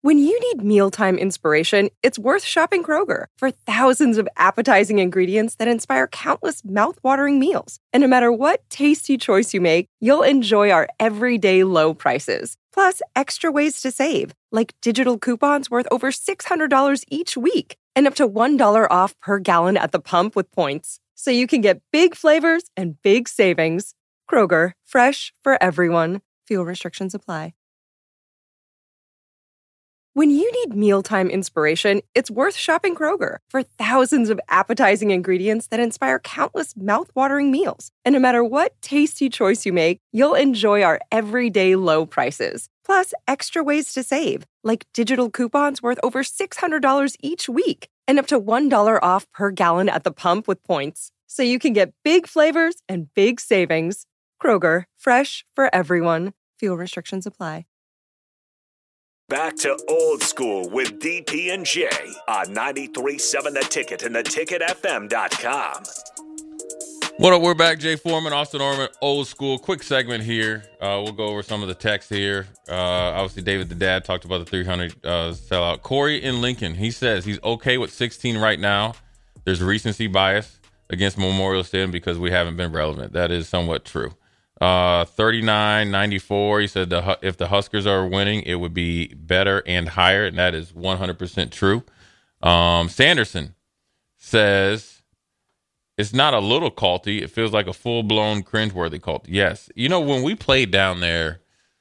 When you need mealtime inspiration, it's worth shopping Kroger for thousands of appetizing ingredients that inspire countless mouth-watering meals. And no matter what tasty choice you make, you'll enjoy our everyday low prices. Plus, extra ways to save, like digital coupons worth over $600 each week and up to $1 off per gallon at the pump with points. So you can get big flavors and big savings. Kroger, fresh for everyone. Fuel restrictions apply. When you need mealtime inspiration, it's worth shopping Kroger for thousands of appetizing ingredients that inspire countless mouth-watering meals. And no matter what tasty choice you make, you'll enjoy our everyday low prices. Plus, extra ways to save, like digital coupons worth over $600 each week and up to $1 off per gallon at the pump with points. So you can get big flavors and big savings. Kroger, fresh for everyone. Fuel restrictions apply. Back to Old School with DP and J on 93.7 The Ticket and theticketfm.com. What up? We're back. Jay Foreman, Austin Orman, Old School. Quick segment here. We'll go over some of the text here. Obviously, David the Dad talked about the 300 sellout. Corey in Lincoln, he says he's okay with 16 right now. There's recency bias against Memorial Stadium because we haven't been relevant. That is somewhat true. 39-94, he said if the Huskers are winning, it would be better and higher, and that is 100% true. Sanderson says it's not a little culty. It feels like a full-blown cringeworthy cult. Yes. You know, when we played down there,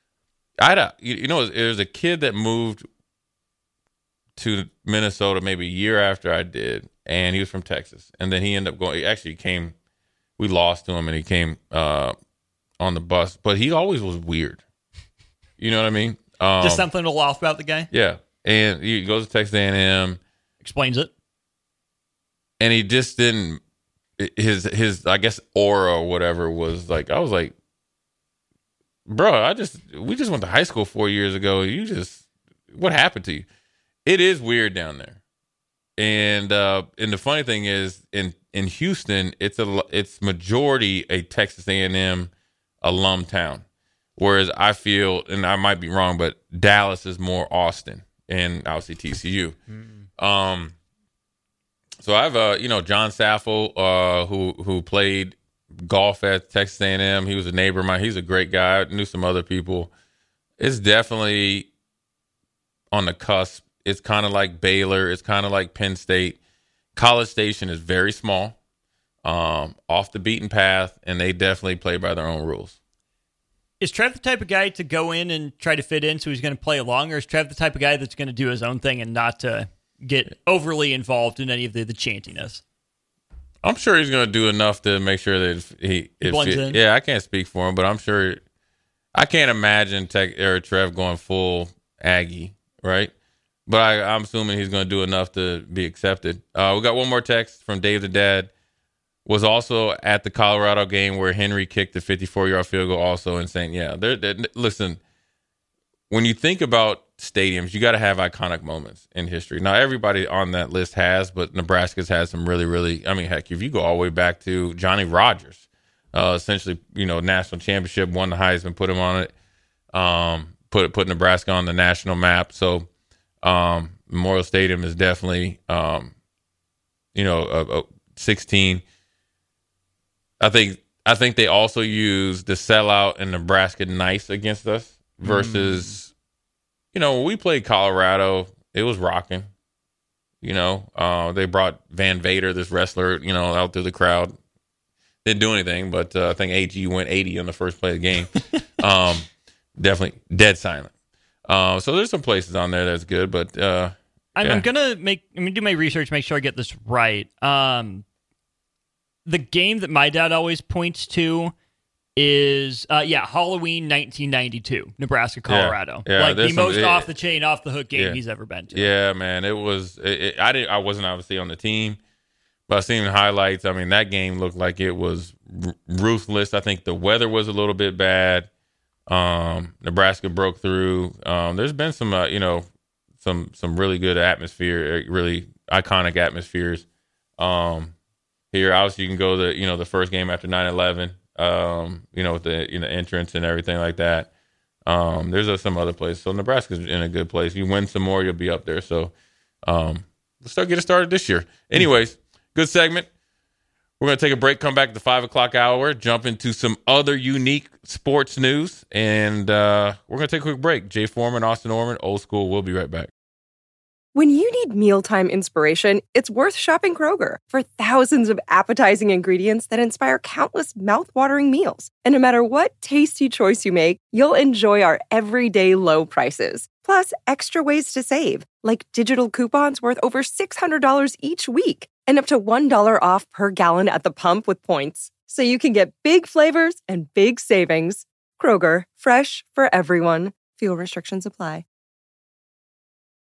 there's a kid that moved to Minnesota maybe a year after I did, and he was from Texas. And then he ended up we lost to him, and he came on the bus, but he always was weird. You know what I mean? Just something to laugh about the guy? Yeah. And he goes to Texas A&M. Explains it. And he just didn't, his I guess, aura or whatever was like, I was like, bro, we just went to high school 4 years ago. What happened to you? It is weird down there. And the funny thing is, in Houston, it's majority a Texas A&M alum town, whereas I feel, and I might be wrong, but Dallas is more Austin and obviously TCU. So I have John Saffel, who played golf at Texas A&M. He was a neighbor of mine. He's a great guy. I knew some other people. It's definitely on the cusp. It's kind of like Baylor. It's kind of like Penn State. College Station is very small. Off the beaten path, and they definitely play by their own rules. Is Trev the type of guy to go in and try to fit in so he's going to play along, or is Trev the type of guy that's going to do his own thing and not to get overly involved in any of the chantiness? I'm sure he's going to do enough to make sure that he blends in. Yeah, I can't speak for him, but I'm sure I can't imagine Trev going full Aggie, right? But I'm assuming he's going to do enough to be accepted. We got one more text from Dave the Dad. Was also at the Colorado game where Henry kicked the 54-yard field goal, also insane. Yeah, listen, when you think about stadiums, you got to have iconic moments in history. Now, everybody on that list has, but Nebraska's had some really, really, I mean, heck, if you go all the way back to Johnny Rodgers, essentially, national championship, won the Heisman, put him on it, put Nebraska on the national map. So Memorial Stadium is definitely, 16. I think they also use the sellout in Nebraska nice against us versus, when we played Colorado, it was rocking. They brought Van Vader, this wrestler, out through the crowd. Didn't do anything, but I think AG went 80 on the first play of the game. Definitely dead silent. So there's some places on there that's good, but I'm gonna do my research, make sure I get this right. The game that my dad always points to is Halloween 1992, Nebraska, Colorado. Yeah, the most off the chain, off the hook game he's ever been to. Yeah, man, it was. I wasn't obviously on the team, but I seen the highlights. I mean, that game looked like it was ruthless. I think the weather was a little bit bad. Nebraska broke through. There's been some some really good atmosphere, really iconic atmospheres. Here, obviously, you can go to the first game after 9/11. With the entrance and everything like that. There's some other places. So Nebraska's in a good place. You win some more, you'll be up there. So let's get it started this year. Anyways, good segment. We're going to take a break, come back at the 5 o'clock hour, jump into some other unique sports news, and we're going to take a quick break. Jay Foreman, Austin Orman, Old School. We'll be right back. When you need mealtime inspiration, it's worth shopping Kroger for thousands of appetizing ingredients that inspire countless mouth-watering meals. And no matter what tasty choice you make, you'll enjoy our everyday low prices. Plus, extra ways to save, like digital coupons worth over $600 each week and up to $1 off per gallon at the pump with points. So you can get big flavors and big savings. Kroger, fresh for everyone. Fuel restrictions apply.